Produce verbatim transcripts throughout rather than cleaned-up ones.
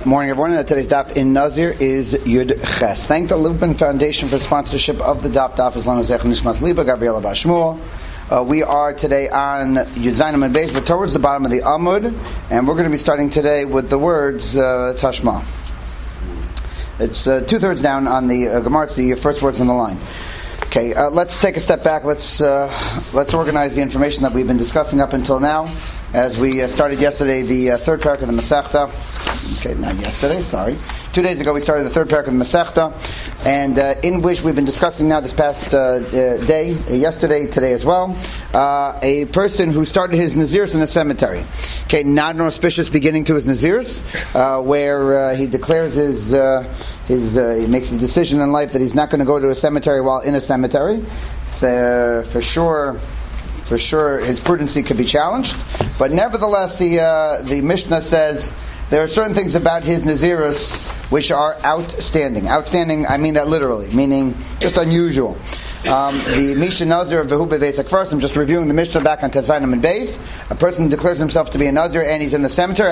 Morning, everyone. Uh, today's daf in Nazir is Yud Ches. Thank the Lupin Foundation for sponsorship of the daf. Daf as long as Zechon Nishmas Liba, Gabriela Bashmuel. Uh, we are today on Yud Zayin and Beis, but towards the bottom of the Amud, and we're going to be starting today with the words uh, Tashma. It's uh, two thirds down on the uh, Gemara. It's the first words on the line. Okay, uh, let's take a step back. Let's uh, let's organize the information that we've been discussing up until now. As we uh, started yesterday, the uh, third parak of the Masechta. Okay, not yesterday, sorry. Two days ago we started the third parak of the Masechta, and uh, in which we've been discussing now this past uh, uh, day, uh, yesterday, today as well, uh, a person who started his Naziris in a cemetery. Okay, not an auspicious beginning to his Naziris, uh, where uh, he declares his, uh, his uh, he makes a decision in life that he's not going to go to a cemetery while in a cemetery. It's, uh, for sure... For sure, his prudency could be challenged, but nevertheless, the uh, the Mishnah says there are certain things about his Nazirus which are outstanding. Outstanding, I mean that literally, meaning just unusual. Um, the Mishnah Nazir of Vehu Bevesak first. I'm just reviewing the Mishnah back on Tezanim and Beis. A person declares himself to be a Nazir and he's in the cemetery.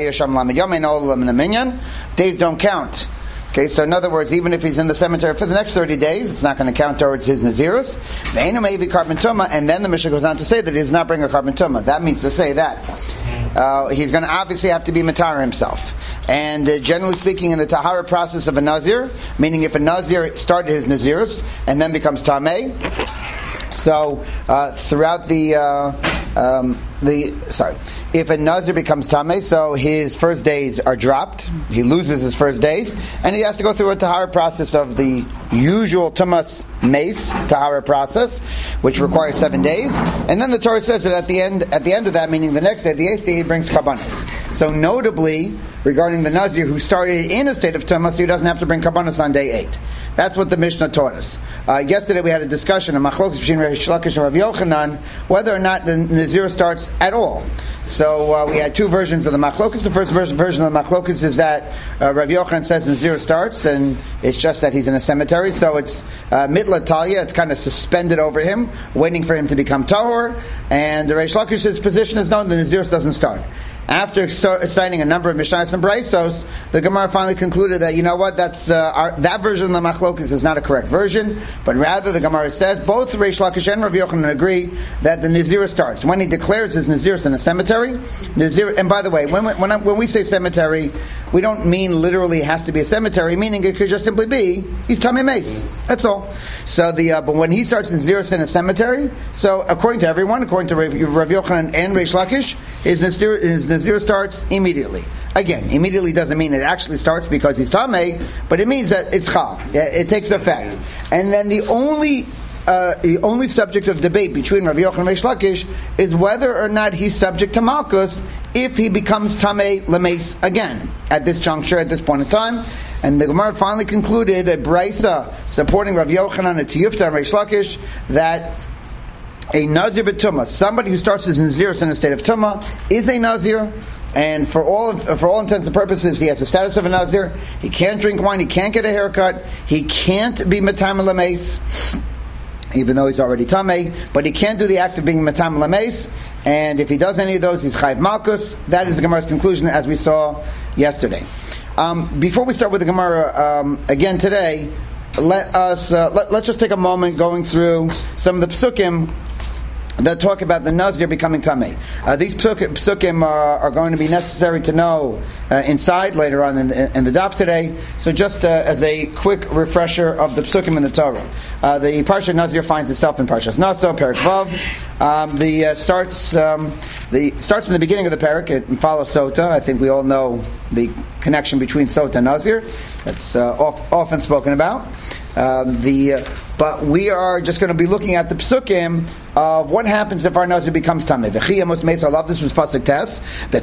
Days don't count. Okay, so in other words, even if he's in the cemetery for the next thirty days, it's not going to count towards his Nazirus. And then the Mishnah goes on to say that he does not bring a carbon tumah. That means to say that uh, he's going to obviously have to be Matar himself. And uh, generally speaking, in the Tahara process of a Nazir, meaning if a Nazir started his Nazirus and then becomes Tameh, so uh, throughout the uh, um, the sorry, if a Nazir becomes Tameh, so his first days are dropped. He loses his first days, and he has to go through a Tahara process of the usual Tumas Mace Tahara process, which requires seven days. And then the Torah says that at the end, at the end of that, meaning the next day, the eighth day, he brings Karbanos. So notably, regarding the Nazir who started in a state of Tumas, he doesn't have to bring Karbanos on day eight. That's what the Mishnah taught us. Uh, yesterday we had a discussion, a machlokes between Reish Lakish and Rav Yochanan, whether or not the Nazir starts at all. So uh, we had two versions of the machlokes. The first version, version of the machlokes is that uh, Rav Yochanan says Nazir starts, and it's just that he's in a cemetery, so it's uh, mitla talia, it's kind of suspended over him, waiting for him to become tahor. And the Reish Lakish's position is no, the Nazir doesn't start. After citing a number of Mishnayos and Braisos, the Gemara finally concluded that, you know what, that's uh, our, that version of the Machlokes is not a correct version, but rather the Gemara says both Reish Lakish and Rav Yochanan agree that the Nazir starts. When he declares his Nazirus in a cemetery, Nazir, and by the way, when we, when, I, when we say cemetery, we don't mean literally it has to be a cemetery, meaning it could just simply be, he's Tamei Mace. That's all. So the uh, but when he starts his Nazirus in a cemetery, so according to everyone, according to Rav, Rav Yochanan and Reish Lakish, his Nazir, his Nazir starts immediately. Again, immediately doesn't mean it actually starts because he's Tameh, but it means that it's Chal. It takes effect. And then the only uh, the only subject of debate between Rabbi Yochanan and Reish Lakish is whether or not he's subject to Malkus if he becomes Tameh Lameis again at this juncture, at this point in time. And the Gemara finally concluded a Braisa supporting Rabbi Yochanan and Tiyufta and Reish Lakish that a Nazir b'tumah, somebody who starts his Nazirus in a state of tumah, is a Nazir, and for all of, for all intents and purposes, he has the status of a Nazir. He can't drink wine, he can't get a haircut, he can't be Matam Lameis, even though he's already Tameh, but he can't do the act of being Matam Lameis, and if he does any of those, he's Chayv Malkus. That is the Gemara's conclusion, as we saw yesterday. Um, before we start with the Gemara um, again today, let us uh, let, let's just take a moment going through some of the psukim that talk about the Nazir becoming Tameh. Uh, these psukim, psukim are, are going to be necessary to know uh, inside later on in the, in the daf today. So just uh, as a quick refresher of the psukim in the Torah. Uh, the Parsha Nazir finds itself in Parshas Naso, Perek Vav. Um, the uh, starts um, the starts from the beginning of the Perek. It follows Sota. I think we all know the connection between Sota and Nazir. That's uh, off, often spoken about. Um, the uh, but we are just going to be looking at the psukim of what happens if our Nazir becomes Tameh. V'chiyamos meis. I love this was pasuk tes.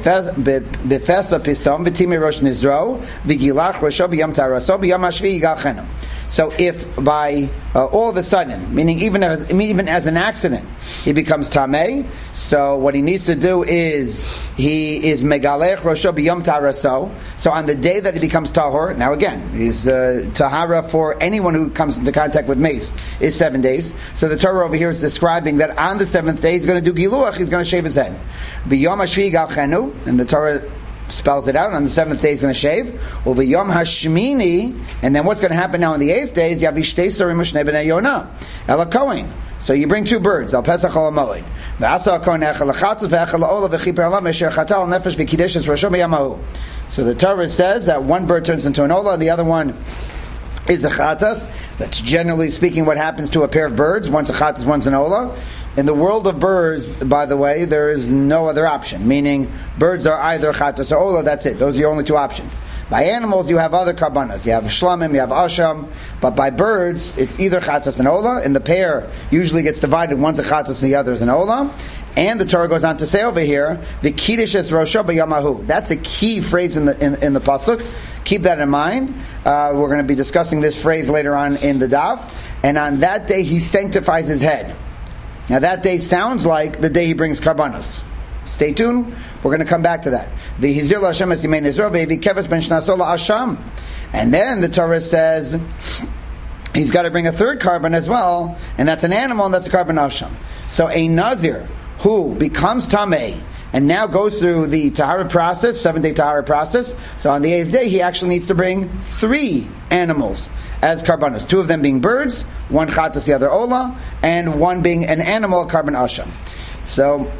Befesa pisom v'timi rosh nizro v'gilach rosho b'yam taraso b'yam hashvi yigal chenu. So if by uh, all of a sudden, meaning even as, even as an accident, he becomes Tameh, so what he needs to do is he is Megalech Rosho B'Yom Taraso. So on the day that he becomes Tahor, now again, he's uh, Tahara for anyone who comes into contact with mace, is seven days. So the Torah over here is describing that on the seventh day he's going to do Giluach, he's going to shave his head. B'Yom Hashvi Yigal Chenu, and the Torah spells it out. On the seventh day he's going to shave. Over Yom Hashmini, and then what's going to happen now on the eighth day is Yavi Shtei Sorim U'Shnei Bnei Yonah Ela Kohen. So you bring two birds, Al Pesach Al Moed. V'asa Kohen Echel Lachatus V'Echel La'olah V'Chiper Alam Esher Chatal Nefesh V'Kideshes Roshom Yamahu. So the Torah says that one bird turns into an olah, the other one is a chatas. That's generally speaking what happens to a pair of birds. One's a chatas, one's an olah. In the world of birds, by the way, there is no other option. Meaning, birds are either chatas or olah. That's it. Those are your only two options. By animals, you have other karbanas. You have shlamim, you have asham. But by birds, it's either chatas and olah. And the pair usually gets divided. One's a chatas and the other is an olah. And the Torah goes on to say over here, the kiddush es rosho b'yamahu. That's a key phrase in the in, in the pasuk. Keep that in mind. Uh, we're going to be discussing this phrase later on in the daf. And on that day, he sanctifies his head. Now that day sounds like the day he brings karbanos. Stay tuned. We're going to come back to that. V'hizir l'Hashem es yimein Yisrael v'keves ben shnaso la'asham. And then the Torah says he's got to bring a third carbon as well, and that's an animal, and that's a carbon asham. So a nazir who becomes tamei and now goes through the tahara process, seven-day tahara process. So on the eighth day, he actually needs to bring three animals as karbanos. Two of them being birds, one chatas, the other olah, and one being an animal, carbon asham. So,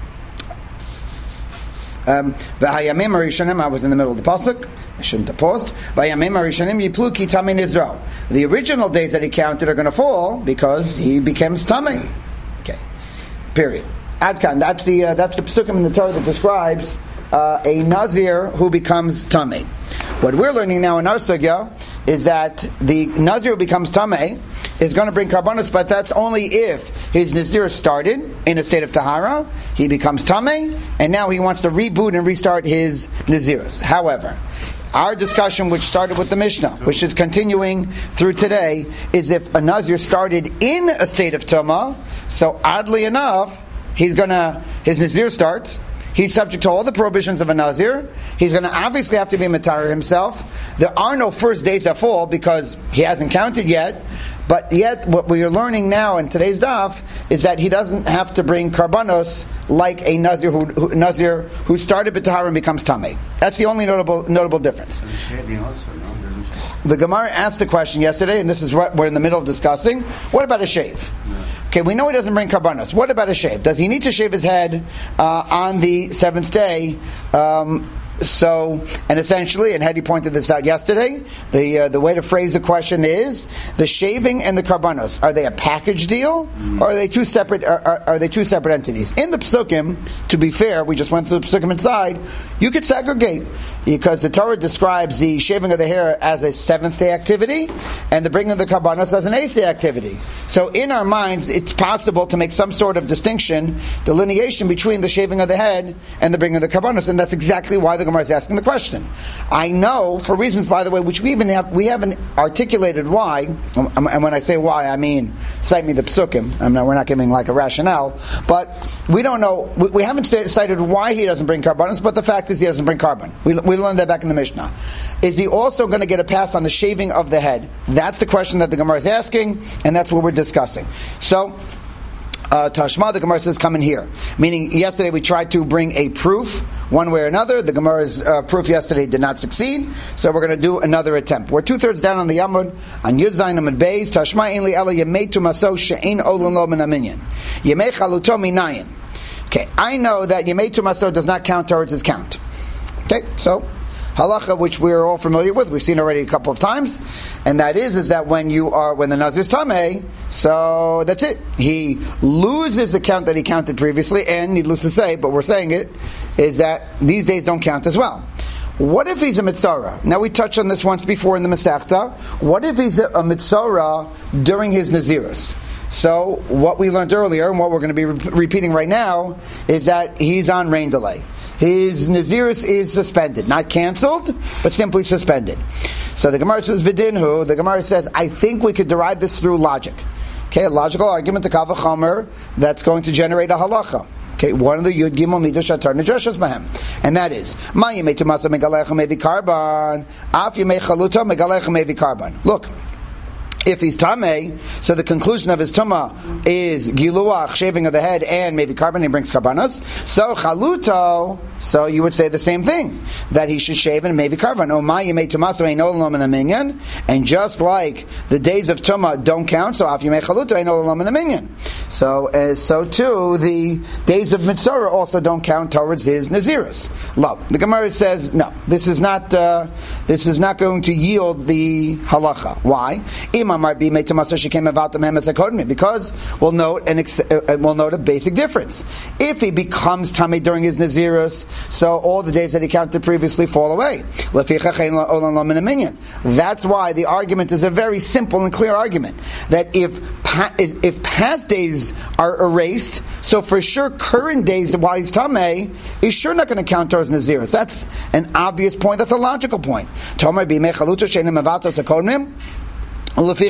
um, v'hayamim harishanim, I was in the middle of the pasuk. I shouldn't have paused. V'hayamim harishanim yiplu ki tamei nizro. The original days that he counted are going to fall because he becomes tamei. Okay. Period. Adkan, that's the uh, that's the psukim in the Torah that describes uh, a nazir who becomes tamei. What we're learning now in our sugya is that the nazir who becomes tamei is going to bring karbanos, but that's only if his nazir started in a state of tahara, he becomes tamei, and now he wants to reboot and restart his naziros. However, our discussion, which started with the Mishnah, which is continuing through today, is if a nazir started in a state of tumah, so oddly enough, he's gonna, his nazir starts, he's subject to all the prohibitions of a nazir, he's gonna obviously have to be matar himself. There are no first days that fall because he hasn't counted yet, but yet what we are learning now in today's daf is that he doesn't have to bring karbanos like a nazir who, who, nazir who started b'tahara and becomes tamei. That's the only notable notable difference. The Gemara asked the question yesterday, and this is what we're in the middle of discussing. What about a shave? Okay, we know he doesn't bring karbanos. What about a shave? Does he need to shave his head uh, on the seventh day? Um, so, and essentially, and Hedy pointed this out yesterday, the uh, the way to phrase the question is, the shaving and the karbanos, are they a package deal, mm-hmm. or are they two separate are, are, are they two separate entities? In the psukim, to be fair, we just went through the psukim inside, you could segregate, because the Torah describes the shaving of the hair as a seventh day activity, and the bringing of the karbanos as an eighth day activity. So in our minds, it's possible to make some sort of distinction, delineation between the shaving of the head and the bringing of the karbanos, and that's exactly why the Gemara is asking the question. I know, for reasons, by the way, which we even have, we haven't articulated why, and when I say why, I mean, cite me the psukim. I'm not, we're not giving like a rationale, but we don't know, we, we haven't cited why he doesn't bring karbanos, but the fact is he doesn't bring carbon. We, we learned that back in the Mishnah. Is he also going to get a pass on the shaving of the head? That's the question that the Gemara is asking, and that's what we're discussing. So, Uh, Tashma, the Gemara says, come in here. Meaning, yesterday we tried to bring a proof, one way or another. The Gemara's uh, proof yesterday did not succeed, so we're going to do another attempt. We're two-thirds down on the Yamud, on Yud Zayin Amud Beis. Tashma in li ela yemei tumaso she'ein olin lo min aminyan. Yemei chaluto minayin. Okay, I know that yemei tumaso does not count towards his count. Okay, so halacha, which we're all familiar with, we've seen already a couple of times, and that is is that when you are when the nazir is tamei, so that's it. He loses the count that he counted previously, and needless to say, but we're saying it, is that these days don't count as well. What if he's a mitzara? Now we touched on this once before in the Masechta. What if he's a, a mitzara during his nazirus? So what we learned earlier, and what we're going to be re- repeating right now, is that he's on rain delay. His Nazirus is suspended, not canceled, but simply suspended. So the Gemara says, Vidinhu, the Gemara says, I think we could derive this through logic. Okay, a logical argument to Kal V'chomer that's going to generate a halacha. Okay, one of the Yud Gimel Midah Shatar Nedrashas Bahem. And that is, Ma Yemei Tumasa Megalecha Mevi Karban, Af Yemei Chaluta Megalecha Mevi Karban. Look, if he's tamei, so the conclusion of his tumah is giluach, shaving of the head, and maybe carbon, he brings karbanos. So chaluto, So you would say the same thing, that he should shave and maybe karvan. And just like the days of Tumah don't count, so af yemei chaluta ein olam and a minyan. So uh, so too the days of Mitzorah also don't count towards his Nazirus. Lo, the Gemara says no. This is not uh, this is not going to yield the halacha. Why? Because we'll note an ex- uh, we'll note a basic difference. If he becomes tamei during his Nazirus, so all the days that he counted previously fall away. That's why the argument is a very simple and clear argument, that if pa- if past days are erased, so for sure current days while he's tamei is sure not going to count towards Nazirus. That's an obvious point. That's a logical point. However,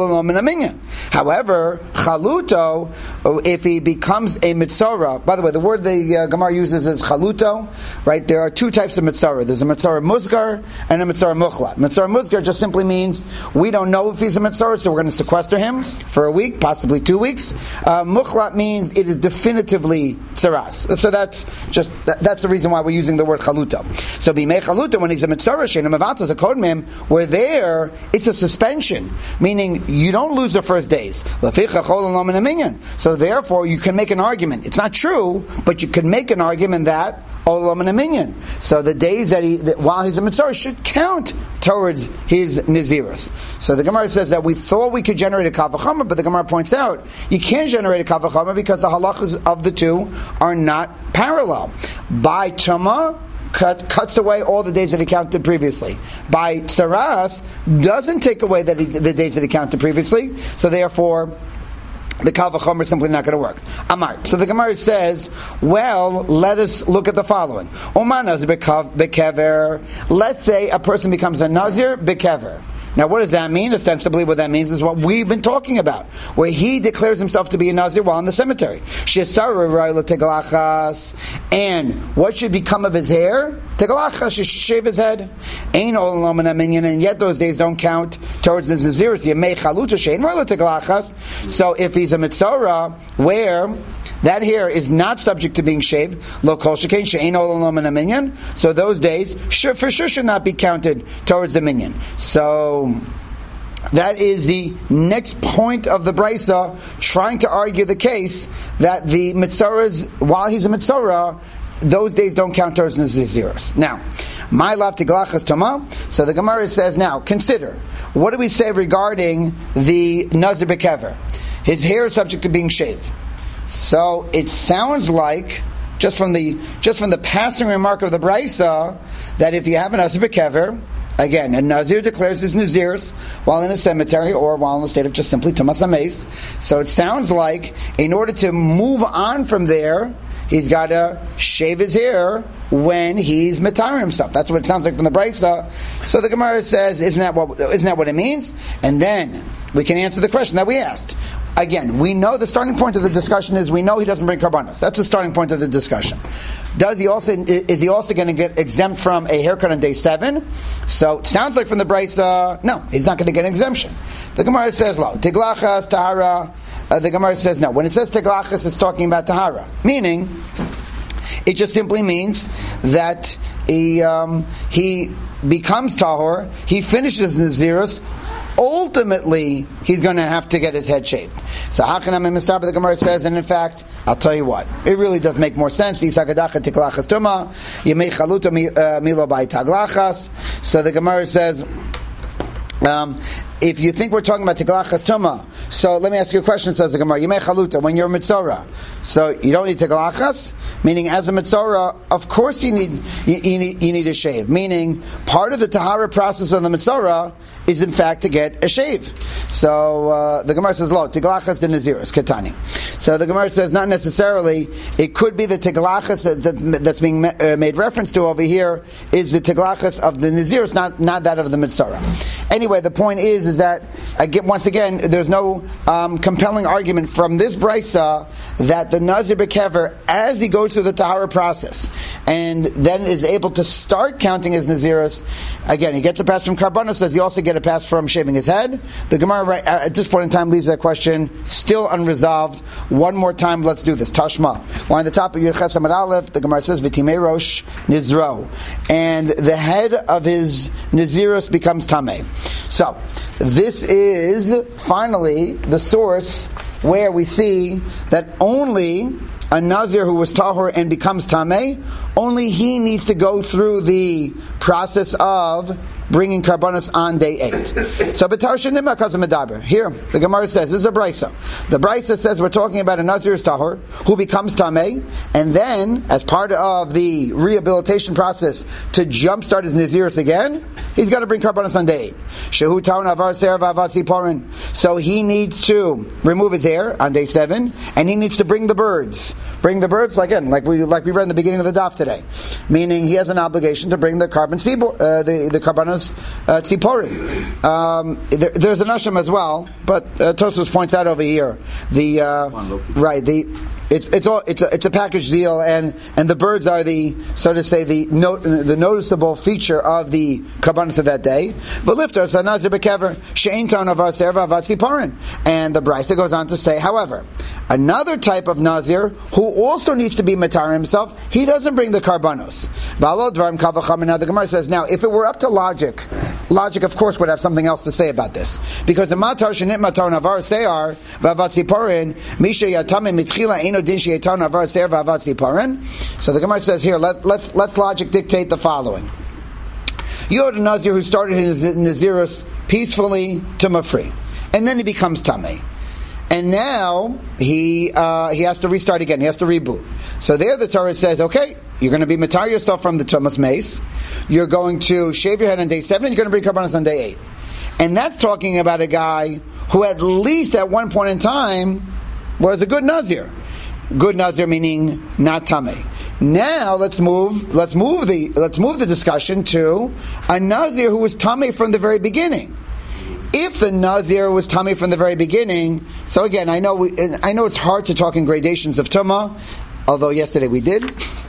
chaluto, if he becomes a mitzorah, by the way, the word the uh, Gemara uses is chaluto, right? There are two types of mitzorah. There's a mitzorah musgar and a mitzorah muchlat. Mitzorah musgar just simply means we don't know if he's a mitzorah, so we're going to sequester him for a week, possibly two weeks. Uh, muchlat means it is definitively tzaras. So that's just that, that's the reason why we're using the word chaluto. So bimei chaluto, when he's a mitzorah, she'enim avatos a kodmim, we're there, it's a suspension. Meaning, you don't lose the first days. So therefore, you can make an argument. It's not true, but you can make an argument that olam and a minyan. So the days that he, that while he's a mitzvah, should count towards his nazirus. So the Gemara says that we thought we could generate a kal v'chomer, but the Gemara points out you can't generate a kal v'chomer because the halachas of the two are not parallel. By Tumah, Cut, cuts away all the days that he counted previously. By Tsaras, doesn't take away that he, the days that he counted previously, so therefore the Kal V'chomer is simply not going to work. Amar. So the Gemara says, well, let us look at the following. Oman Nazir Bekever. Let's say a person becomes a Nazir Bekever. Now, what does that mean? Ostensibly, what that means is what we've been talking about, where he declares himself to be a Nazir while in the cemetery. And what should become of his hair? Tegalachas, should shave his head. And yet those days don't count towards the Nazirus. So if he's a Mitzorah, where that hair is not subject to being shaved, so those days should, for sure should not be counted towards the minyan. So that is the next point of the Brisa, trying to argue the case that the Mitzorahs, while he's a Mitzorah, those days don't count towards the Nazirus. Now, my love to Glachas Toma. So the Gemara says, now consider, what do we say regarding the Nazir Bekever? His hair is subject to being shaved. So it sounds like, just from the just from the passing remark of the Brisa, that if you have a Nazir Bekever, again, a Nazir declares his Nazirus while in a cemetery or while in the state of just simply Tumas HaMeis. So it sounds like in order to move on from there, he's got to shave his hair when he's metarim himself. That's what it sounds like from the Brisa. So the Gemara says, isn't that what isn't that what it means? And then we can answer the question that we asked. Again, we know the starting point of the discussion is we know he doesn't bring karbanos. That's the starting point of the discussion. Does he also is he also going to get exempt from a haircut on day seven? So it sounds like from the Brisa, no, he's not going to get an exemption. The Gemara says, "Lo tiglachas tahara." Uh, the Gemara says, no. When it says tiglachas, it's talking about tahara, meaning it just simply means that he um, he becomes tahor, he finishes Nazirus. Ultimately, he's going to have to get his head shaved. So, Hachanam Mistaba, the Gemara says, and in fact, I'll tell you what, it really does make more sense. So the Gemara says, um, if you think we're talking about Tiglachas Tumah, so let me ask you a question, says the Gemara. Yemei Chaluta, when you're a Mitzorah, so you don't need Tiglachas? Meaning, as a Mitzorah, of course you need, you, you need you need a shave. Meaning, part of the Tahara process of the Mitzorah is in fact to get a shave. So, uh, the Gemara says, Lo, Tiglachas de Nazirus, Ketani. So the Gemara says, not necessarily, it could be the Tiglachas that, that, that's being uh, made reference to over here is the Tiglachas of the Nazirus, not, not that of the Mitzorah. Anyway, anyway, the point is, is that again, once again, there's no um, compelling argument from this brisa that the Nazir Bekever, as he goes through the Tahara process, and then is able to start counting his Nazirus, again, he gets a pass from Karbanos, does he also get a pass from shaving his head? The Gemara right, at this point in time leaves that question still unresolved. One more time, let's do this. Tashma. We're on the top of Yud Ches Amud Aleph. The Gemara says, V'timei Rosh Nizro. And the head of his Nazirus becomes Tameh. So, this is finally the source where we see that only a Nazir who was Tahor and becomes Tameh, only he needs to go through the process of bringing Karbanos on day eight. So, here, the Gemara says, this is a Brisa. The Brisa says we're talking about a Nazir's Tahor who becomes Tameh, and then, as part of the rehabilitation process to jumpstart his Nazirus again, he's got to bring Karbanos on day eight. Shehu Taun Avar Ser V'Avat Ziporin. So he needs to remove his hair on day seven, and he needs to bring the birds. Bring the birds, again, like we like we read in the beginning of the daf today. Meaning he has an obligation to bring the carbon uh, the, the Karbanos Uh, tziporin. Um, there, there's an asham as well, but uh, Tosfos points out over here the uh, right the it's it's all it's a, it's a package deal, and, and the birds are the, so to say, the note the noticeable feature of the karbanos of that day. But lifter sanazir bekever she'ein ton avar serva avat tziporin, and the brisa goes on to say, however, another type of nazir who also needs to be matar himself, he doesn't bring the karbanos. Now the Gemara says, now if it were up to logic, logic of course would have something else to say about this, because the matar shenit matar navar seyar v'avat tziporin misha yatame mitchila eino din sheyetar navar seyar v'avat tziporin. So the Gemara says here, let, let's let's logic dictate the following. You had a nazir who started his nazirus peacefully to free, and then he becomes tamei. And now he uh, he has to restart again. He has to reboot. So there, the Torah says, okay, you're going to be matar yourself from the tumas mace. You're going to shave your head on day seven. And you're going to bring karbanos on day eight. And that's talking about a guy who, at least at one point in time, was a good nazir. Good nazir meaning not tamei. Now let's move. Let's move the let's move the discussion to a nazir who was tamei from the very beginning. If the Nazir was Tamei from the very beginning, so again, I know we, I know it's hard to talk in gradations of Tumah, although yesterday we did.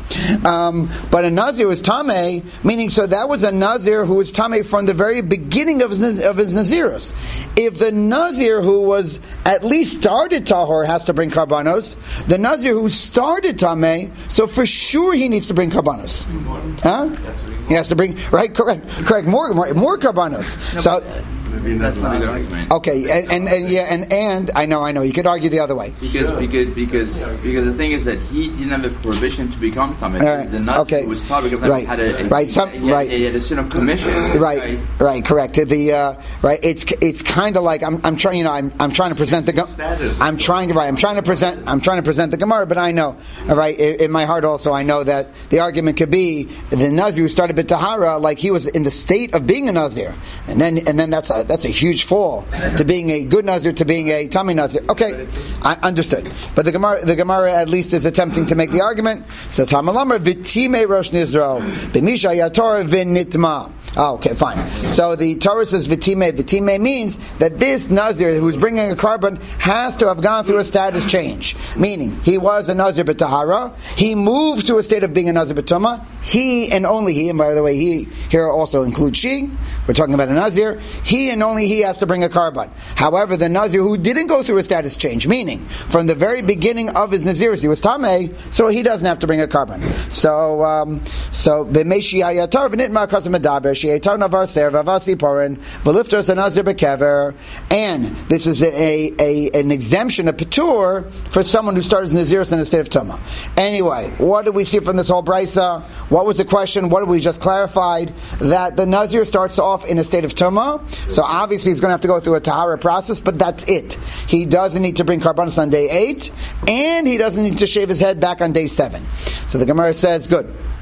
Um, but a Nazir was Tamei, meaning so that was a Nazir who was Tamei from the very beginning of his, of his Nazirus. If the Nazir who was at least started Tahor has to bring Karbanos, the Nazir who started Tamei, so for sure he needs to bring Karbanos. Huh? He has to bring, right? Correct. Correct. More, more, more Karbanos. No, so. That's not the argument. Okay, and, and, and yeah, and and I know, I know. You could argue the other way. Because yeah. because because because the thing is that he didn't have a prohibition to become tamei. Right. The Nazir okay. was tamei because right. had a, a right. Some, he had, right. He had a sin of commission. Right. Right. right. Correct. The uh, right. It's it's kind of like I'm I'm trying. You know, I'm I'm trying to present the. I'm trying right. I'm trying to present. I'm trying to present the Gemara, but I know. All right. In, in my heart, also, I know that the argument could be the Nazir who started with Tahara, like he was in the state of being a Nazir, and then and then that's a, that's a huge fall to being a good Nazir to being a Tamei Nazir. Okay, I understood. But the Gemara, the Gemara at least is attempting to make the argument. So Tamalamar V'timei Rosh Nizro B'misha Yator V'nitma. Oh, okay, fine. So the Torah says V'timei. V'timei means that this Nazir who's bringing a carbon has to have gone through a status change. Meaning, he was a Nazir B'Tahara. He moved to a state of being a Nazir B'Tumah. He and only he, and by the way, he here also includes she. We're talking about a Nazir. He and only he has to bring a carbon. However, the Nazir who didn't go through a status change, meaning from the very beginning of his Nazirus, he was Tamei, so he doesn't have to bring a carbon. So, um, so b'meishi hayatar v'nitma kasem medaber she'etar navar ser v'avasi porin v'liftos a Nazir bekever, and this is a, a an exemption, a patur for someone who started his Nazirus in a state of Tumah. Anyway, what do we see from this whole brisa? What was the question? What did we just clarified? That the Nazir starts off in a state of Tumah, so obviously he's going to have to go through a Tahara process, but that's it. He doesn't need to bring Karbanos on day eight, and he doesn't need to shave his head back on day seven. So the Gemara says, good.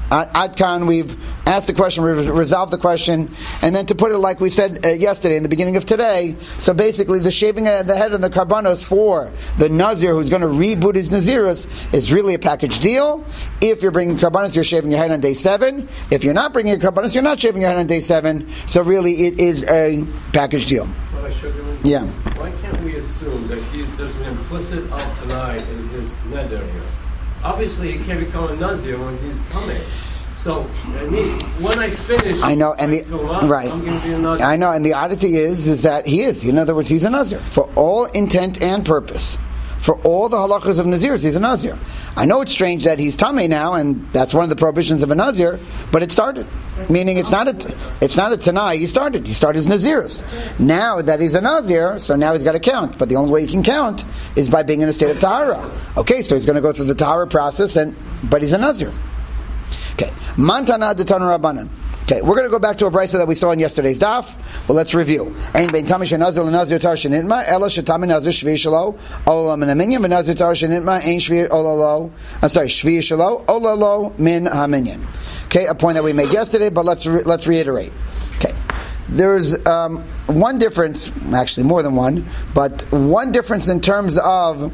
Ad Kan, we've asked the question, we've resolved the question, and then to put it like we said uh, yesterday in the beginning of today, so basically the shaving of the head of the karbanos for the Nazir who's going to reboot his Nazirus is really a package deal. If you're bringing karbanos, you're shaving your head on day seven. If you're not bringing karbanos, you're not shaving your head on day seven. So really it is a package deal. Yeah. Why can't we assume that he, there's an implicit al-tanai in his neder here? Obviously, he can't become a Nazir when he's coming. So, I mean, when I finish, I know, and the Torah, right, I'm going to be a Nazir. I know, and the oddity is, is that he is. In other words, he's a Nazir for all intent and purpose. For all the halachas of Nazirs, he's a Nazir. I know it's strange that he's Tameh now, and that's one of the prohibitions of a Nazir, but it started. Meaning it's not a, it's not a Tanai, he started. He started his Nazirs. Now that he's a Nazir, so now he's got to count. But the only way he can count is by being in a state of Tahara. Okay, so he's going to go through the Tahara process, and but he's a Nazir. Okay. Mantana de Tanu Rabbanan. Okay, we're going to go back to a brisa that we saw in yesterday's daf. Well, let's review. Ein bein tamish nazir lenazir tar shenitma ela shetami nazir shvi shelo olam min haminyan v'nazir tar shenitma ein shvi olalo. I'm sorry, shvi shelo olalo min haminyan. Okay, a point that we made yesterday, but let's re- let's reiterate. Okay, there's um, one difference, actually more than one, but one difference in terms of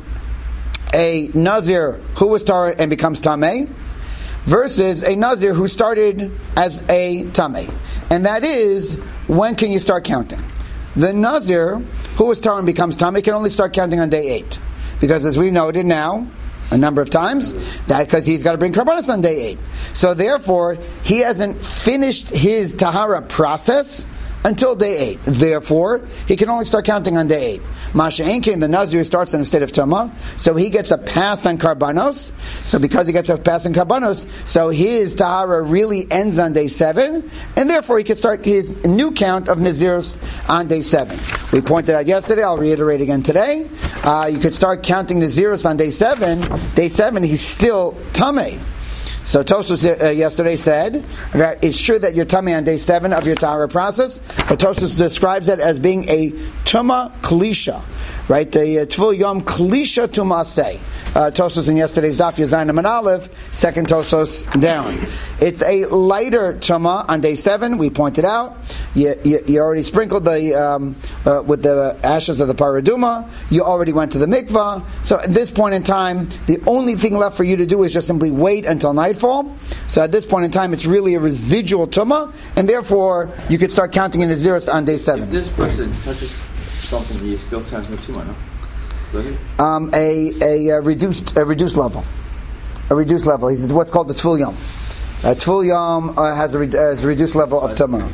a nazir who was tar and becomes tamei, versus a Nazir who started as a Tameh. And that is, when can you start counting? The Nazir who was Tar and becomes Tameh can only start counting on day eight. Because as we noted now, a number of times, that because he's got to bring Karbanos on day eight. So therefore, he hasn't finished his Tahara process until day eight. Therefore, he can only start counting on day eight. Masha Enkin, the Nazir starts in a state of Tumah, so he gets a pass on Karbanos. So because he gets a pass on Karbanos, so his Tahara really ends on day seven, and therefore he can start his new count of Nazirs on day seven. We pointed out yesterday, I'll reiterate again today, uh, you could start counting Nazirs on day seven. Day seven, he's still Tameh. So Tosfos uh, yesterday said that it's true that you're tummy on day seven of your Tahara process, but Tosfos describes it as being a Tuma Klisha, right? The uh, Tvul Yom Klisha Tumaseh. Uh, Tosfos in yesterday's Daf Yazayin and Aleph, second Tosfos down. It's a lighter Tuma on day seven. We pointed out you, you, you already sprinkled the um, uh, with the ashes of the paraduma. You already went to the mikvah. So at this point in time, the only thing left for you to do is just simply wait until nightfall. So at this point in time, it's really a residual Tuma, and therefore you could start counting in the zeros on day seven. If this person touches something, he still counts with Tuma, no? Um, a a, a reduced a reduced level, a reduced level. He's what's called the Tvul Yom. Uh, Tvul Yom uh, has a, re- has a reduced level of Tumah.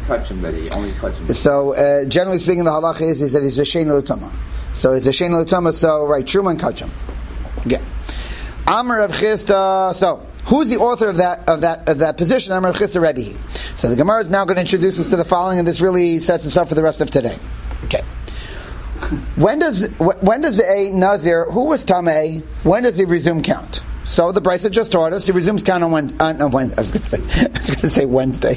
So uh, generally speaking, the halacha is, is that he's a Shena L'Tumah. So it's a Shena L'Tumah. So right, Truman Kachim. Yeah. Amar Rav Chisda. So who's the author of that of that of that position? Amar Rav Chisda Rebbe. So the Gemara is now going to introduce us to the following, and this really sets us up for the rest of today. Okay. When does when does a Nazir who was Tameh, when does he resume count? So the Brisa just taught us he resumes count on Wednesday. On, on Wednesday. I was going to say I was going to say Wednesday.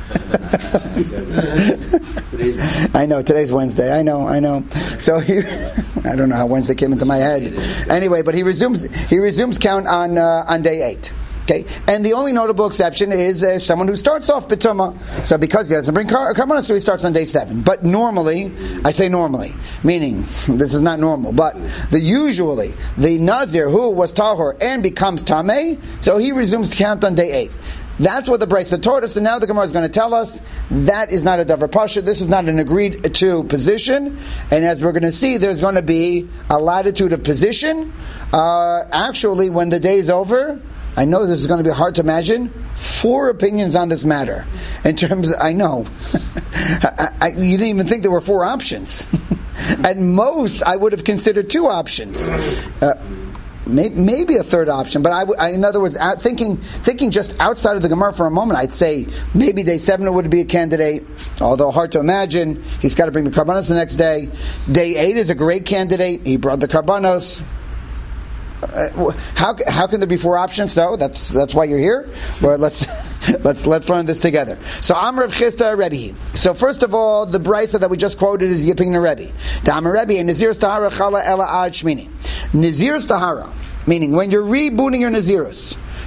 I know today's Wednesday. I know, I know. So he, I don't know how Wednesday came into my head. Anyway, but he resumes he resumes count on uh, on day eight. Okay, and the only notable exception is uh, someone who starts off B'tumah. So because he doesn't bring Karbanos, so he starts on day seven. But normally, I say normally, meaning this is not normal, but the usually the Nazir who was Tahor and becomes Tameh, so he resumes count on day eight. That's what the Brisa taught us, and now the Gemara is going to tell us that is not a davar pasha. This is not an agreed to position, and as we're going to see, there's going to be a latitude of position. Uh, actually, when the day is over, I know this is going to be hard to imagine. Four opinions on this matter. In terms, of, I know I, I, you didn't even think there were four options. At most, I would have considered two options. Uh, Maybe a third option, but I, I, in other words, thinking thinking just outside of the Gemara for a moment, I'd say maybe day seven would be a candidate, although hard to imagine. He's got to bring the Karbanos the next day. Day eight is a great candidate. He brought the Karbanos. Uh, how how can there be four options? So that's that's why you're here. Well, let's let's let's learn this together. So Amar Rav Chisda Rebbe. So first of all, the brisa that we just quoted is the opinion of Rebbe. The Amar Rebbe and Nazirus Tahara Chala Ela Ad Shmini. Nazirus Tahara, meaning when you're rebooting your Nazirus,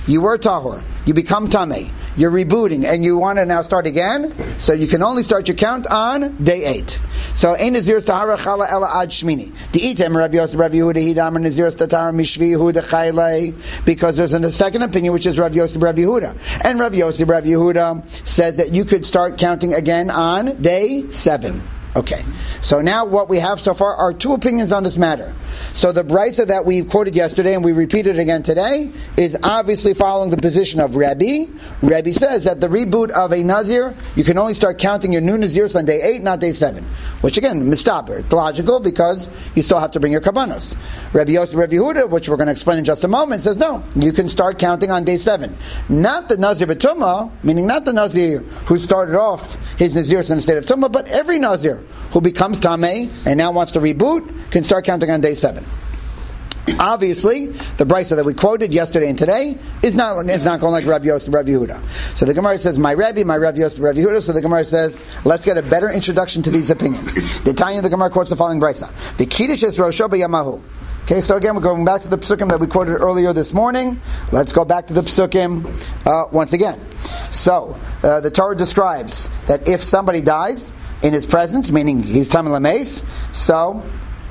You were tahor. You become tamei. You're rebooting, and you want to now start again. So you can only start your count on day eight. So ein naziris tahara chala ela ad shmini. Di'item Rav Yosef Rav Yehuda hidam naziris tatara mishvi Yehuda chayle, because there's a second opinion which is Rav Yosef Rav Yehuda, and Rav Yosef Rav Yehuda says that you could start counting again on day seven. Okay, so now what we have so far are two opinions on this matter. So the brisa that we quoted yesterday and we repeated again today is obviously following the position of Rebbe. Rebbe says that the reboot of a Nazir, you can only start counting your new Nazirs on day eight, not day seven. Which again, mistaber, logical, because you still have to bring your kabbanos. Rebbe Yosef Rebbe Yehuda, which we're going to explain in just a moment, says no, you can start counting on day seven. Not the Nazir B'tumah, meaning not the Nazir who started off his Nazirs in the state of Tumah, but every Nazir who becomes Tamei and now wants to reboot can start counting on day seven. Obviously, the brisa that we quoted yesterday and today is not is not going like Rabbi Yosef, Rabbi Yehuda. So the Gemara says, "My Rebbe, my Rabbi Yosef, Rabbi Yehuda." So the Gemara says, "Let's get a better introduction to these opinions." The Tanya, the Gemara quotes the following brisa: "The Kiddush is Rosho b'Yamahu." Okay, so again, we're going back to the psukim that we quoted earlier this morning. Let's go back to the psukim uh, once again. So uh, the Torah describes that if somebody dies in his presence, meaning he's Tamei Lameis, so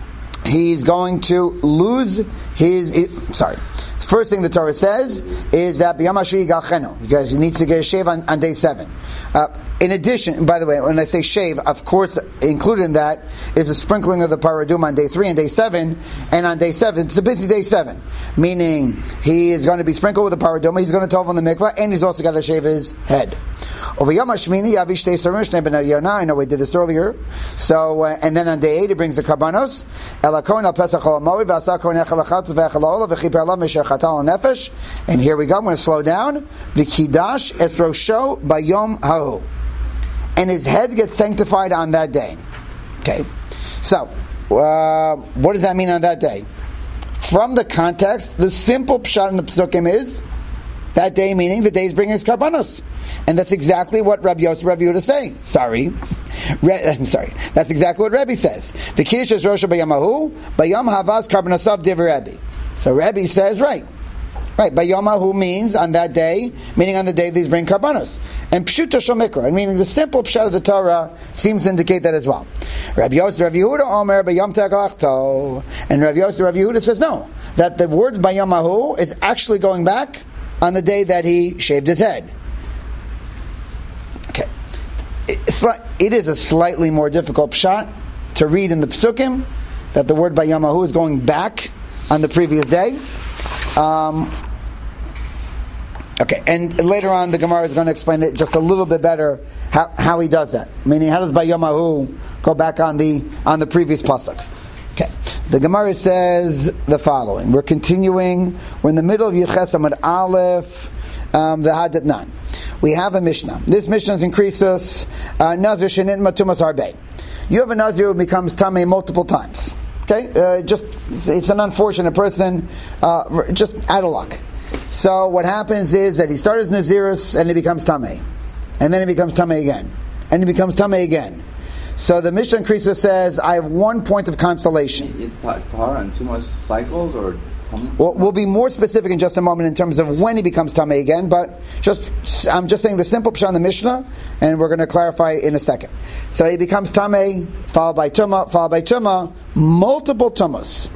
he's going to lose his, his sorry. First thing the Torah says is that B'yam Asher Yigalchenu, because he needs to get a shave on, on day seven. Uh, in addition, by the way, when I say shave, of course, included in that is a sprinkling of the paradum on day three and day seven, and on day seven, it's a busy day seven, meaning he is going to be sprinkled with the paradum, he's going to tov on the mikvah, and he's also got to shave his head. Over Yom HaShmini, Yavish Tei Sarim Shnei B'nei Yonah, I know we did this earlier, so, uh, and then on day eight, he brings the karbanos, El HaKohen Al Pesach Al HaMoed, V'asa Kohen Echel HaChatz V'echel HaOlav, V'chiper Alav Mesher Chatal HaNefesh, and here we go, I'm going to slow down, V'kidash Es Rosho Bayom Hahu, and his head gets sanctified on that day. Okay, so uh, what does that mean on that day? From the context, the simple pshat in the psukim is that day, meaning the day is bringing his karbanos, and that's exactly what Rabbi Yosef Rabbi Yehuda is saying. Sorry, Re- I'm sorry. That's exactly what Rebbe says. V'kidush es rosha b'yamahu, b'yam havas karbaноsav divrei Rebbe. So Rebbe says right. Right, Bayamahu means on that day, meaning on the day these bring karbanos. And Pshuta Shomikra, meaning the simple pshat of the Torah, seems to indicate that as well. Rabbi Yosef Rabbi Yehuda Omer Bayam Tegalachto, and Rabbi Yosef Rabbi Yehuda says no, that the word Bayamahu is actually going back on the day that he shaved his head. Okay, it's like, it is a slightly more difficult pshat to read in the psukim that the word Bayamahu is going back on the previous day. Um, Okay, and later on the Gemara is going to explain it just a little bit better how, how he does that. Meaning, how does Bayamahu go back on the on the previous pasuk? Okay, the Gemara says the following. We're continuing. We're in the middle of Yeches Amud Aleph, um, the Hadatnan. We have a Mishnah. This Mishnah increases Nazir Shenit Matumas Harbe. You have a Nazir who becomes Tamei multiple times. Okay, uh, just it's, it's an unfortunate person, uh, just out of luck. So what happens is that he starts as Nazirus and he becomes Tamei. And then he becomes Tamei again. And he becomes Tamei again. So the Mishnah Krisa says, I have one point of consolation. It's Tahara in two more cycles or... Well, we'll be more specific in just a moment in terms of when he becomes Tamei again, but just I'm just saying the simple pshat in the Mishnah, and we're going to clarify in a second. So he becomes Tamei, followed by Tumah, followed by Tumah, multiple Tumas.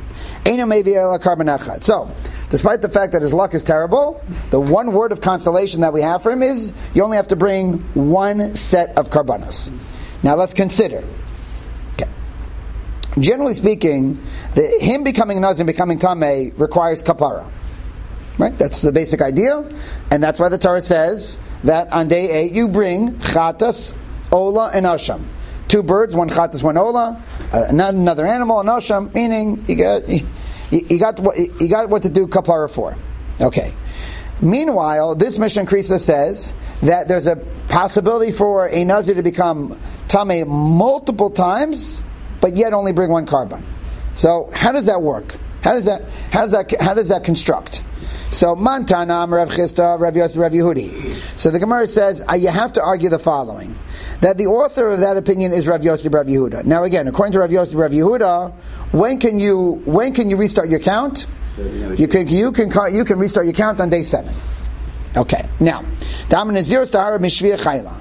So, despite the fact that his luck is terrible, the one word of consolation that we have for him is you only have to bring one set of karbanos. Now let's consider. Okay. Generally speaking, the, him becoming Nazir and becoming Tamei requires kapara. Right? That's the basic idea, and that's why the Torah says that on day eight you bring chatas, ola, and asham. Two birds, one chatas, one ola, uh, not another animal, an asham, meaning you got you, you got what you got what to do kapara for. Okay. Meanwhile, this Mishnah Krisa says that there's a possibility for a Nazir to become Tamei multiple times, but yet only bring one karban. So how does that work? How does that how does that how does that construct? So Mantana, Rav Chisda, Rav Yosef, Rav Yehudi. So the Gemara says uh, you have to argue the following: that the author of that opinion is Rav Yosef, Rav Yehuda. Now again, according to Rav Yosef, Rav Yehuda, when can you when can you restart your count? You can you can you can restart your count on day seven. Okay, now, Dam Nazir Tahara Mishvi Chayla.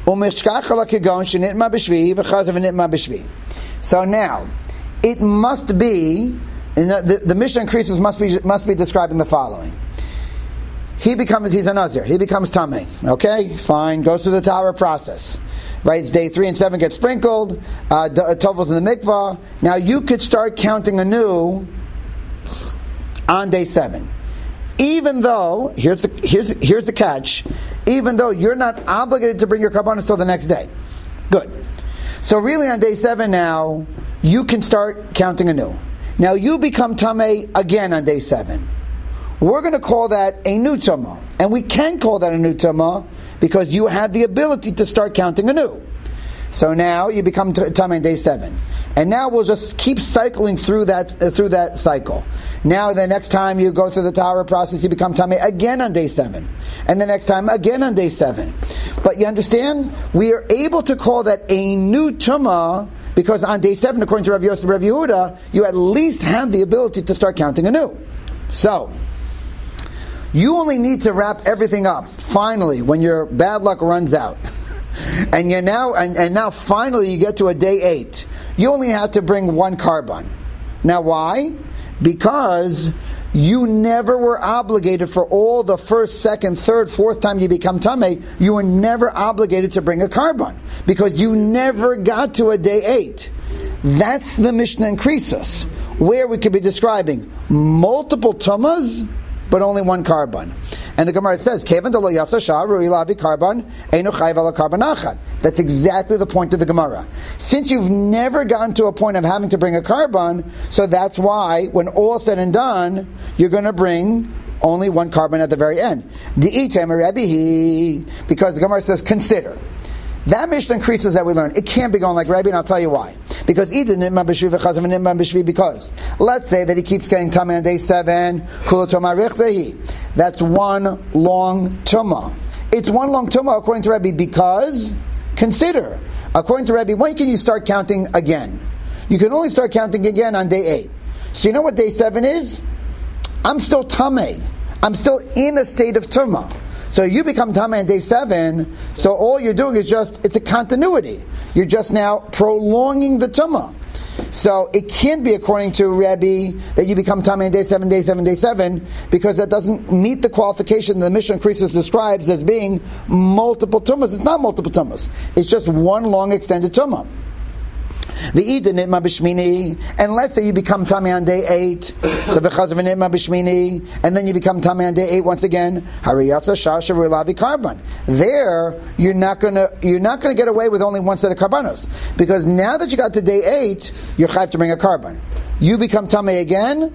So now, it must be, the, the Mishnah increases must be must be describing the following. He becomes, he's a Nazir, he becomes Tameh. Okay, fine, goes through the Tahara process. Right, it's day three and seven get sprinkled, uh, Tovel's in the mikvah. Now you could start counting anew on day seven. Even though, here's the, here's, here's the catch, even though you're not obligated to bring your karbanos until the next day. Good. So really on day seven now, you can start counting anew. Now you become Tameh again on day seven. We're going to call that a new Tumah. And we can call that a new Tumah because you had the ability to start counting anew. So now you become Tameh on day seven. And now we'll just keep cycling through that uh, through that cycle. Now the next time you go through the Tahara process, you become Tameh again on day seven. And the next time again on day seven. But you understand? We are able to call that a new Tumah because on day seven, according to Rav Yosef and Rav Yehuda, you at least have the ability to start counting anew. So, you only need to wrap everything up, finally, when your bad luck runs out. And you're now and, and now finally you get to a day eight. You only have to bring one karban. Now why? Because you never were obligated for all the first, second, third, fourth time you become Tameh, you were never obligated to bring a karban. Because you never got to a day eight. That's the Mishnah in Krisos, where we could be describing multiple tumas, but only one karban. And the Gemara says, that's exactly the point of the Gemara. Since you've never gotten to a point of having to bring a karban, so that's why, when all said and done, you're going to bring only one karban at the very end. Because the Gemara says, consider. That Mishnah increases that we learn. It can't be going like Rabbi, and I'll tell you why. Because because let's say that he keeps getting Tameh on day seven, that's one long Tumah. It's one long Tumah according to Rabbi because, consider, according to Rabbi, when can you start counting again? You can only start counting again on day eight. So you know what day seven is? I'm still Tameh. I'm still in a state of Tumah. So you become Tameh on day seven, so all you're doing is just, it's a continuity. You're just now prolonging the Tumah. So it can't be according to Rabbi that you become Tameh on day seven, day seven, day seven, because that doesn't meet the qualification the Mishnah Krisos describes as being multiple Tumahs. It's not multiple Tumahs. It's just one long extended Tumah. The Eden Nitma B'Shmini, and let's say you become Tameh on day eight, so because of an Nitma B'Shmini, and then you become Tameh on day eight once again. Hariyatza Shasha Rilavi Karban. There, you're not gonna you're not gonna get away with only one set of karbanos, because now that you got to day eight, you're chayv to bring a karban. You become Tameh again.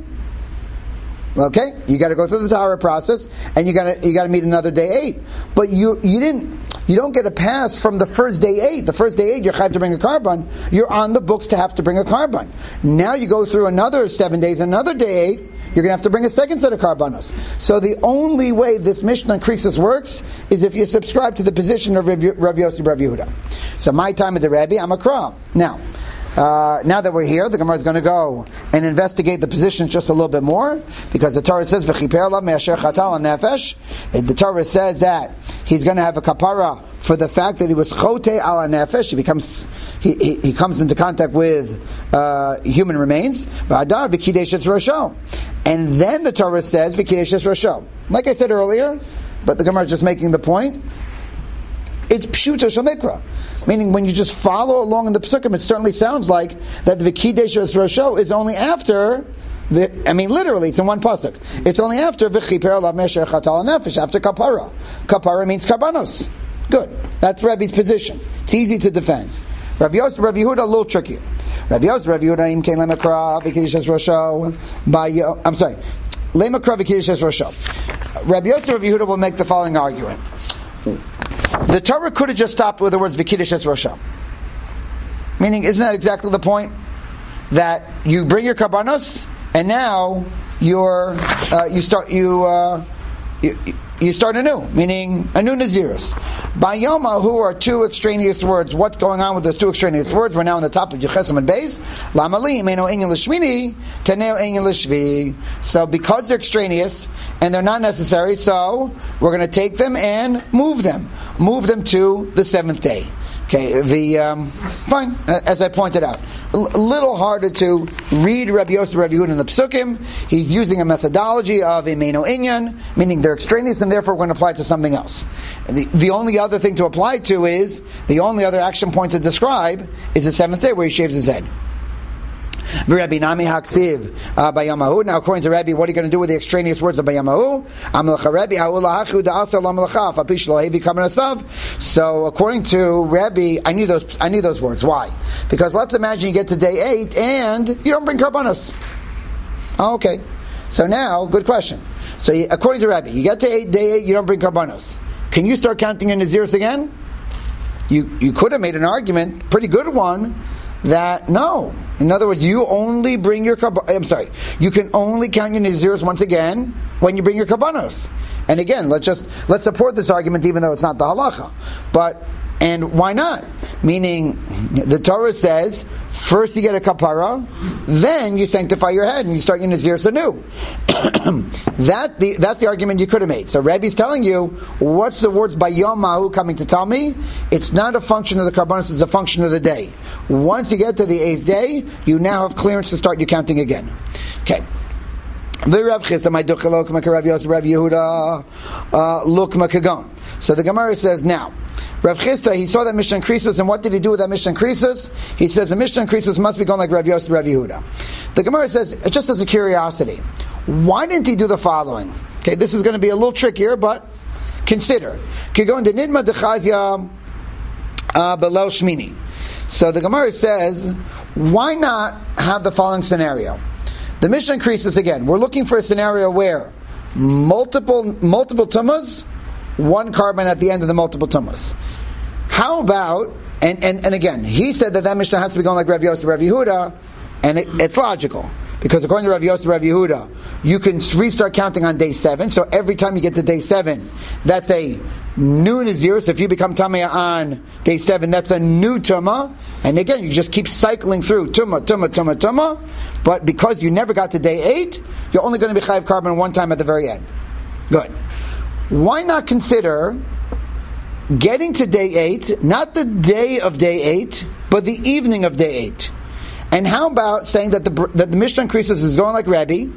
Okay, you got to go through the Tahara process, and you got to you got to meet another day eight. But you you didn't you don't get a pass from the first day eight. The first day eight, you're chayv to bring a karban. You're on the books to have to bring a karban. Now you go through another seven days, another day eight. You're going to have to bring a second set of karbanos. So the only way this Mishnah Krisos works is if you subscribe to the position of Rav Yosef Rav Yehuda. So my time at the Rebbe, I'm a Kra. Now. Uh, now that we're here, the Gemara is going to go and investigate the positions just a little bit more, because the Torah says v'chiper lav me'asher chatal nefesh. The Torah says that he's going to have a kapara for the fact that he was chote al nefesh. He becomes he, he, he comes into contact with uh, human remains. V'adar v'kideshes rosho, and then the Torah says v'kideshes rosho. Like I said earlier, but the Gemara is just making the point. It's pshuta shemikra. Meaning, when you just follow along in the Pesukim, it certainly sounds like that the V'kidesh Rosho is only after, the, I mean, literally, it's in one pasuk. It's only after V'chiper Lav Mesher Chatal Nefesh, after Kapara. Kapara means Karbanos. Good. That's Rabbi's position. It's easy to defend. Rav Yosef, Rav Yehuda, a little trickier. Rav Yosef, Rav Yehuda, Im Kein Lemakra, V'kidesh Rosho, by, I'm sorry, Lemakra V'kidesh Rosho. Rav Yosef, Rav Yehuda will make the following argument. The Torah could have just stopped with the words V'kiddush es Rosha. Meaning, isn't that exactly the point? That you bring your karbanos, and now you're uh, you start you, uh, you you start anew, meaning a new Nazirus. Bayoma, who are two extraneous words. What's going on with those two extraneous words? We're now on the top of Yechesam and Beis. Lamali, Meino Inyan Lishmini, Teneo Inyan Lishvi. So because they're extraneous and they're not necessary, so we're going to take them and move them. Move them to the seventh day. Okay, the um, fine, as I pointed out. A little harder to read Rabbi Yosef Rabbi Yehuda in the Psukim. He's using a methodology of a Meino Inyan, meaning they're extraneous and therefore we're going to apply it to something else. The, the only other thing to apply to is, the only other action point to describe is the seventh day where he shaves his head. Rabbi Nami Haksiv Bayamahu. Now, according to Rabbi, what are you going to do with the extraneous words of Bayamahu? So, according to Rabbi, I knew those. I knew those words. Why? Because let's imagine you get to day eight and you don't bring karbanos. Oh, okay. So now, good question. So, you, according to Rabbi, you get to eight, day eight, you don't bring karbanos. Can you start counting in Naziris again? You you could have made an argument, pretty good one, that no. In other words, you only bring your karbanos. I'm sorry. You can only count your Naziris once again when you bring your karbanos. And again, let's just let's support this argument, even though it's not the halacha. But and why not? Meaning, the Torah says first you get a kapara, then you sanctify your head and you start your Naziris anew. that the that's the argument you could have made. So Rabbi's telling you, what's the words by Yom Mahu coming to tell me? It's not a function of the karbanos; it's a function of the day. Once you get to the eighth day, you now have clearance to start your counting again. Okay. So the Gemara says now, Rav Chisda, he saw that Mishnah Krisus, and what did he do with that Mishnah Krisus? He says the Mishnah Krisus must be going like Rav Yosef, Rav Yehuda. The Gemara says, just as a curiosity, why didn't he do the following? Okay, this is going to be a little trickier, but consider. Kigon de nidma dechazia below shmini. So the Gemara says, why not have the following scenario? The Mishnah Krisus again. We're looking for a scenario where multiple multiple tumas, one carbon at the end of the multiple tumas. How about, and, and, and again, he said that that Mishnah has to be going like Rav Yosef, Rav Yehuda, and it, it's logical. Because according to Rav Yosef, Rav Yehuda, you can restart counting on day seven, so every time you get to day seven, that's a new Nazir. So if you become Tameh on day seven, that's a new Tumah. And again, you just keep cycling through Tumah, Tumah, Tumah, Tumah. But because you never got to day eight, you're only going to be Chayav Carbon one time at the very end. Good. Why not consider getting to day eight, not the day of day eight, but the evening of day eight? And how about saying that the that the Mishnah Krisus is going like Rabbi,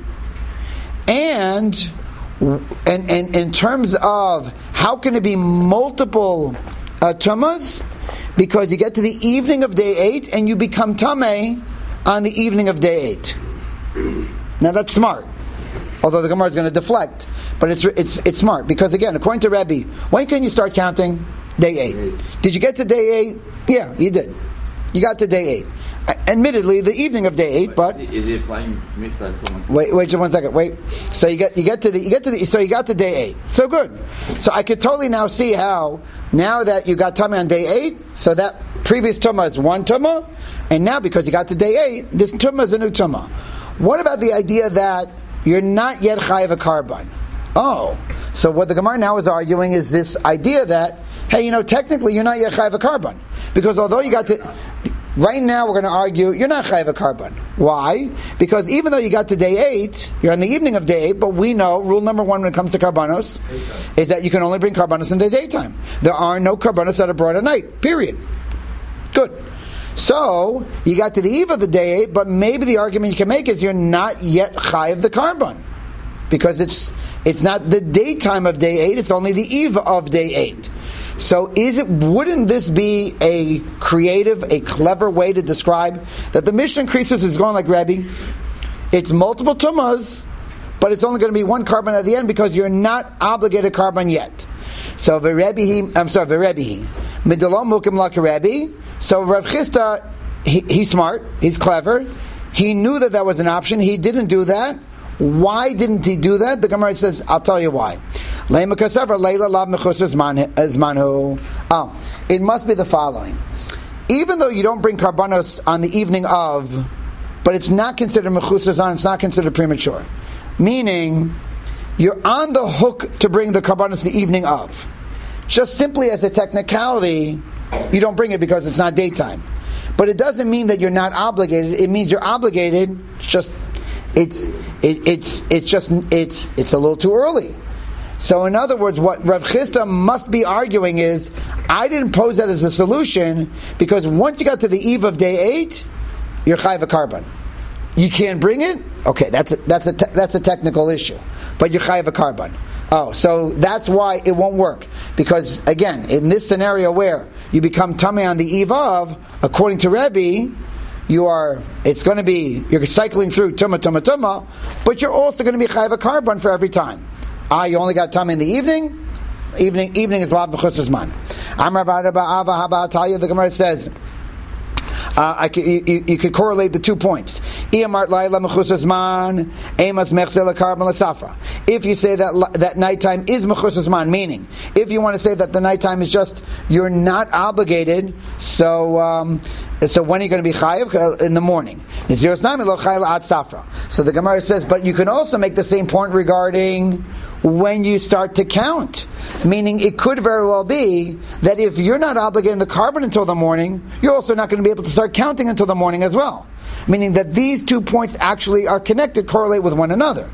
and and and in terms of how can it be multiple uh, tumas, because you get to the evening of day eight and you become tameh on the evening of day eight. Now that's smart, although the Gemara is going to deflect, but it's it's it's smart because again, according to Rabbi, when can you start counting? Day eight. Did you get to day eight? Yeah, you did. You got to day eight. Admittedly, the evening of day eight, but is he applying mitzvah? Wait, wait, just one second. Wait. So you get you get to the you get to the so you got to day eight. So good. So I could totally now see how now that you got tumah on day eight, so that previous tumah is one tumah, and now because you got to day eight, this tumah is a new tumah. What about the idea that you're not yet chayav a carbon? Oh, so what the Gemara now is arguing is this idea that hey, you know, technically you're not yet chayav a carbon because although you got to. Right now we're going to argue you're not chayav a carbon. Why? Because even though you got to day eight, you're on the evening of day eight, but we know rule number one when it comes to karbanos is that you can only bring karbanos in the daytime. There are no karbanos that are brought at night. Period. Good. So you got to the eve of the day eight, but maybe the argument you can make is you're not yet chayav the carbon because it's it's not the daytime of day eight; it's only the eve of day eight. So is it? Wouldn't this be a creative, a clever way to describe that the Mishnah Krisus is going like Rebbe? It's multiple tumas, but it's only going to be one carbon at the end because you're not obligated carbon yet. So v'Rebbe, I'm sorry, v'Rebbe, midalom mukim la Rebbe. So Rav Chisda, he, he's smart, he's clever. He knew that that was an option. He didn't do that. Why didn't he do that? The Gemara says, I'll tell you why. Oh, it must be the following. Even though you don't bring karbanos on the evening of, but it's not considered mechusas on, it's not considered premature. Meaning, you're on the hook to bring the karbanos the evening of. Just simply as a technicality, you don't bring it because it's not daytime. But it doesn't mean that you're not obligated. It means you're obligated. It's just, it's, it, it's, it's just, it's, it's a little too early. So in other words, what Rav Chisda must be arguing is, I didn't pose that as a solution because once you got to the eve of day eight, you're chayav a carbon. You can't bring it? Okay, that's a, that's a, te- that's a technical issue. But you're chayav a carbon. Oh, so that's why it won't work. Because, again, in this scenario where you become tamei on the eve of, according to Rebbe, you are, it's going to be, you're cycling through tumah, tumah, tumah, but you're also going to be chayav a carbon for every time. Ah, you only got tamei in the evening? Evening evening is lav b'chus zman. Amar v'ada ba'ava haba Atalia, the Gemara says, Uh, I could, you, you could correlate the two points. If you say that that nighttime is mechusas man, meaning if you want to say that the nighttime is just you're not obligated, so um, so when are you going to be chayiv? In the morning. So the Gemara says, but you can also make the same point regarding when you start to count. Meaning it could very well be that if you're not obligating the carbon until the morning, you're also not going to be able to start counting until the morning as well. Meaning that these two points actually are connected, correlate with one another.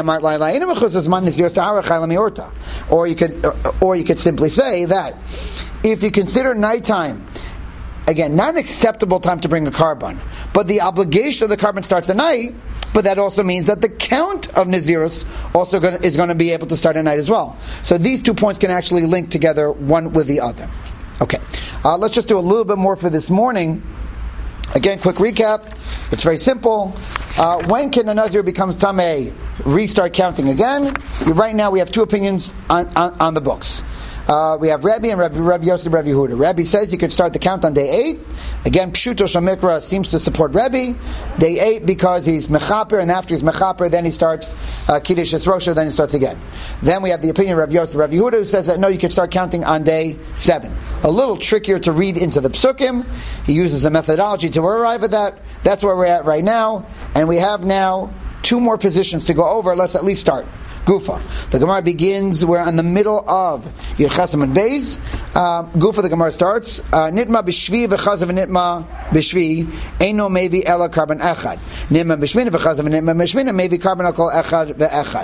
Or you could, or you could simply say that if you consider nighttime, again, not an acceptable time to bring a carbon, but the obligation of the carbon starts at night, but that also means that the count of Nazirus also gonna, is going to be able to start at night as well. So these two points can actually link together one with the other. Okay, uh, let's just do a little bit more for this morning. Again, quick recap. It's very simple. Uh, when can a Nazir becomes Tameh restart counting again? Right now we have two opinions on, on, on the books. Uh, we have Rebbe and Rebbe, Rebbe Yosef, Rebbe Yehuda. Rebbe says you could start the count on day eight. Again, Pshuto Shamikra seems to support Rebbe. Day eight because he's Mechaper, and after he's Mechaper, then he starts uh, Kiddush Esrosha, then he starts again. Then we have the opinion of Rebbe Yosef, Rebbe Yehuda, who says that no, you can start counting on day seven. A little trickier to read into the Psukim. He uses a methodology to arrive at that. That's where we're at right now. And we have now two more positions to go over. Let's at least start. Gufa. The Gemara begins, we're in the middle of Yud Chesam and Beis. Um, Gufa, the Gemara starts, Nitma b'shvi v'chazav nitma b'shvi, Eino mevi ela carbon echad. Nitma b'shmina v'chazav nitma b'shmina, mevi carbon akol echad v'echad.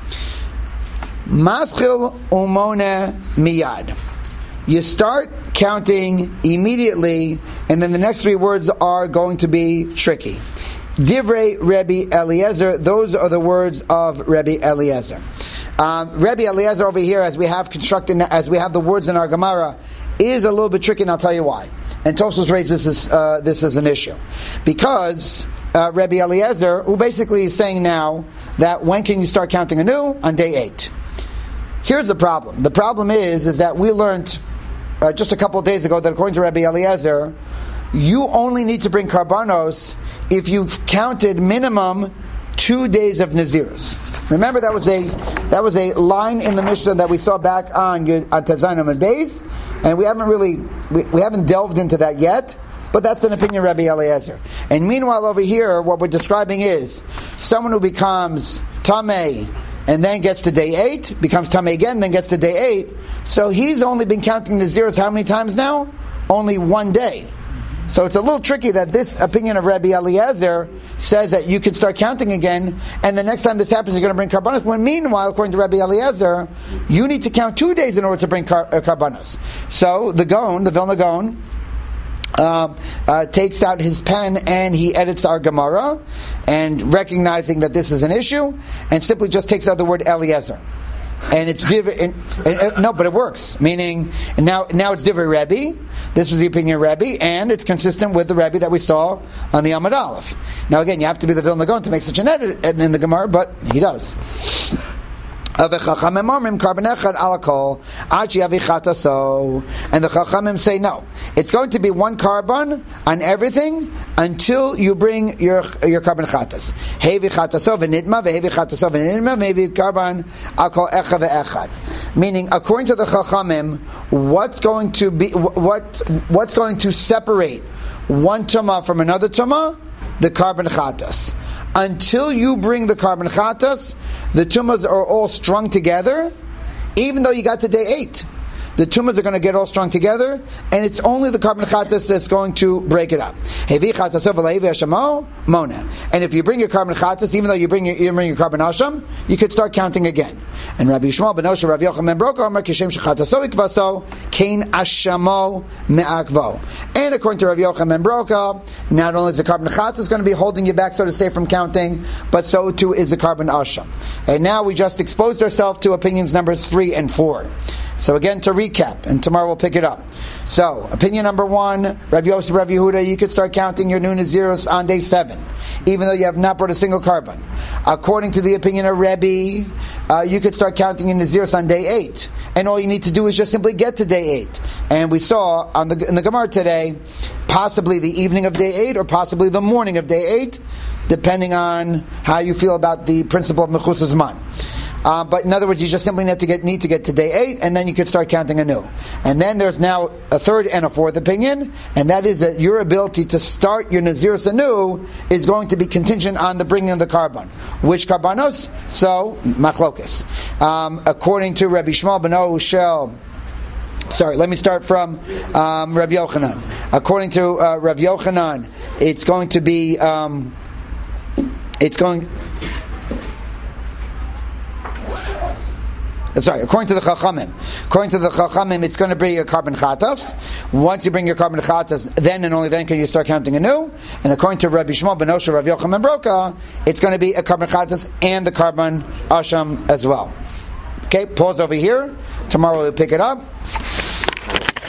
Maschil umone miyad. You start counting immediately, and then the next three words are going to be tricky. Divrei Rebbe Eliezer, those are the words of Rebbe Eliezer. Um, Rebbe Eliezer over here, as we have constructed, as we have the words in our Gemara, is a little bit tricky, and I'll tell you why. And Tosfos raises this, uh, this as an issue. Because uh, Rebbe Eliezer, who basically is saying now that when can you start counting anew? On day eight. Here's the problem. The problem is, is that we learned uh, just a couple of days ago that according to Rebbe Eliezer, you only need to bring karbanos if you've counted minimum two days of Nazirus. Remember that was a that was a line in the Mishnah that we saw back on on Tazayim and Beis, and we haven't really we, we haven't delved into that yet. But that's an opinion of Rabbi Eliezer. And meanwhile, over here, what we're describing is someone who becomes Tamei and then gets to day eight, becomes Tamei again, then gets to day eight. So he's only been counting Nazirus how many times now? Only one day. So it's a little tricky that this opinion of Rabbi Eliezer says that you can start counting again, and the next time this happens, you're going to bring karbanos. When meanwhile, according to Rabbi Eliezer, you need to count two days in order to bring kar- uh, karbanos. So the Gaon, the Vilna Gaon, uh, uh, takes out his pen and he edits our Gemara, and recognizing that this is an issue, and simply just takes out the word Eliezer. And it's div- and, and, uh, no, but it works. Meaning, now now it's divrei Rebbe. This is the opinion of Rebbe, and it's consistent with the Rebbe that we saw on the Amud Aleph. Now again, you have to be the Vilna Gaon to make such an edit in the Gemara, but he does. And the Chachamim say no. It's going to be one carbon on everything until you bring your your carbon chatas. Hevi chataso v'nitma v'hevi chataso v'nitma v'hevi carbon alcohol echa ve'echad. Meaning, according to the Chachamim, what's going to be what what's going to separate one tumah from another tumah? The carbon chatas. until you bring the carbon chatas, the tumas are all strung together, even though you got to day eight. The tumas are going to get all strung together, and it's only the carbon chatas that's going to break it up. And if you bring your carbon chatas, even though you bring your, you bring your carbon asham, you could start counting again. And Rabbi Yishmael ben Osher, Rabbi Yochanan ben Broka, Amar Kishem shechataso ikvaso, kain ashamo me'akvo. And according to Rabbi Yochanan ben Broka, not only is the carbon chatas going to be holding you back, so to say, from counting, but so too is the carbon asham. And now we just exposed ourselves to opinions numbers three and four. So again, to recap, and tomorrow we'll pick it up. So, opinion number one, Rav Yosef, Rav Yehuda, you could start counting your new Naziros on day seven, even though you have not brought a single carbon. According to the opinion of Rebbe, uh, you could start counting your Naziros on day eight, and all you need to do is just simply get to day eight. And we saw on the, in the Gemara today, possibly the evening of day eight, or possibly the morning of day eight, depending on how you feel about the principle of Mechus Zman. Uh, but in other words, you just simply need to get need to get to day eight, and then you could start counting anew. And then there's now a third and a fourth opinion, and that is that your ability to start your Nazirus anew is going to be contingent on the bringing of the carbon. Which carbonos? So machlokas. Um, according to Rabbi Shmuel ben Oshel. Sorry, let me start from um, Rav Yochanan. According to uh, Rav Yochanan, it's going to be um, it's going. Sorry, according to the Chachamim. According to the Chachamim, it's going to be a carbon chatas. Once you bring your carbon chatas, then and only then can you start counting anew. And according to Rabbi Shmuel ben Osher, Rabbi Yochanan ben Broka, it's going to be a carbon chatas and the carbon asham as well. Okay, pause over here. Tomorrow we'll pick it up.